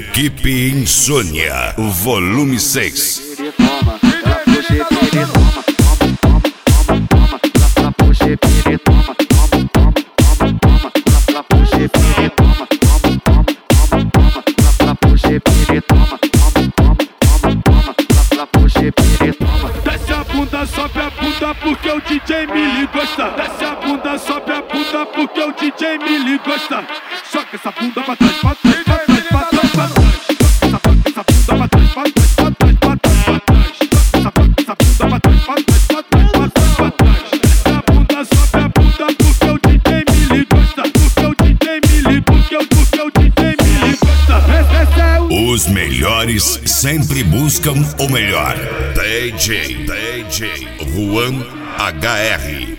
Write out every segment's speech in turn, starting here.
Equipe Insônia, volume 6. Desce a bunda, sobe a bunda porque o DJ Mili gosta. Desce a bunda, sobe a bunda porque o DJ Mili gosta. Joga essa bunda pra trás, pra trás, pra trás, pra trás, pra trás. Joga essa bunda pra trás, pra trás, pra trás, pra trás, pra trás. Joga essa bunda pra trás, pra trás, pra trás, pra trás, pra trás. Desce a bunda, sobe a bunda porque o DJ Mili gosta. Porque o DJ Mili, porque o DJ Mili gosta. Os melhores sempre buscam o melhor. DJ Juan HR.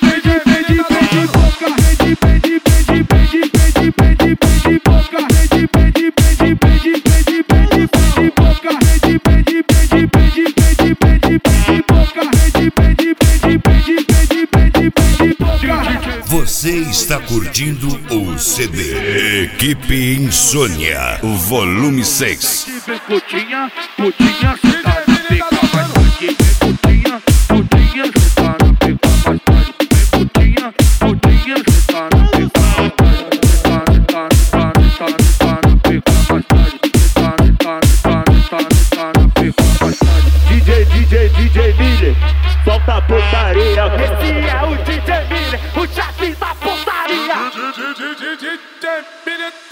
Você está curtindo o CD Equipe Insônia, volume 6. Putinha, putinha, cê tá na pica mais tarde. Putinha, putinha, cê tá na pica mais tarde. Putinha, putinha, cê tá na pica mais tarde. Tá na pica mais tarde. Tá na pica mais tarde. DJ Miller, solta a putaria. Esse é o DJ Miller, o chefe da putaria. DJ Miller.